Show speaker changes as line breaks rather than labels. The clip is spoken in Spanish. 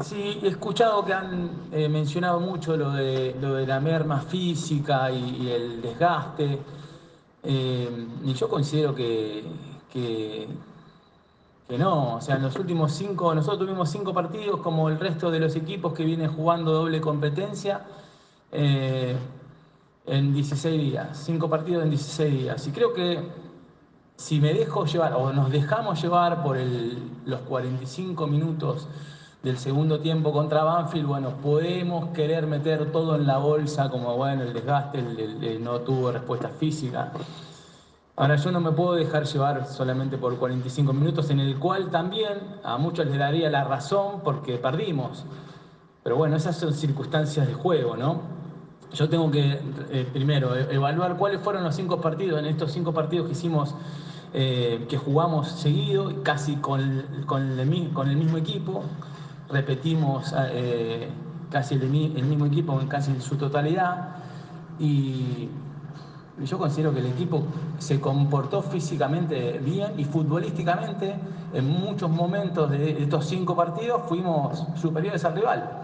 Sí, he escuchado que han mencionado mucho lo de la merma física y el desgaste. Y yo considero que, que no. O sea, en los últimos cinco, nosotros tuvimos 5 partidos como el resto de los equipos que vienen jugando doble competencia eh, en 16 días. 5 partidos en 16 días. Y creo que si me dejo llevar o nos dejamos llevar por los 45 minutos del segundo tiempo contra Banfield, bueno, podemos querer meter todo en la bolsa como, bueno, el desgaste, no tuvo respuesta física. Ahora yo no me puedo dejar llevar solamente por 45 minutos, en el cual también a muchos les daría la razón porque perdimos. Pero bueno, esas son circunstancias de juego, ¿no? Yo tengo que primero evaluar cuáles fueron los 5 partidos, en estos 5 partidos que hicimos, que jugamos seguido, casi con el mismo equipo, repetimos casi el mismo equipo casi en su totalidad, y yo considero que el equipo se comportó físicamente bien y futbolísticamente en muchos momentos de estos 5 partidos fuimos superiores al rival.